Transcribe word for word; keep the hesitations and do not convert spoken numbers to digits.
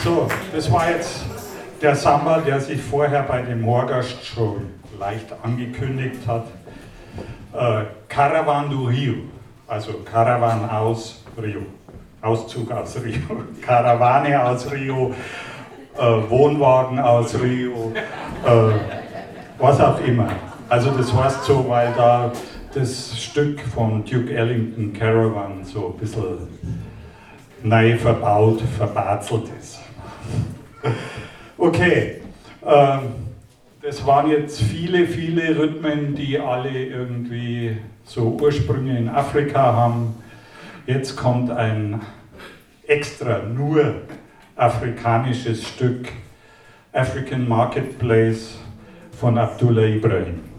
So, das war jetzt der Samba, der sich vorher bei dem Morgast schon leicht angekündigt hat. Äh, Caravan do Rio, also Caravan aus Rio, Auszug aus Rio, Karawane aus Rio, äh, Wohnwagen aus Rio, äh, was auch immer. Also das heißt so, weil da das Stück von Duke Ellington, Caravan, so ein bisschen neu verbaut, verbatzelt ist. Okay, ähm, das waren jetzt viele, viele Rhythmen, die alle irgendwie so Ursprünge in Afrika haben. Jetzt kommt ein extra nur afrikanisches Stück, African Marketplace von Abdullah Ibrahim.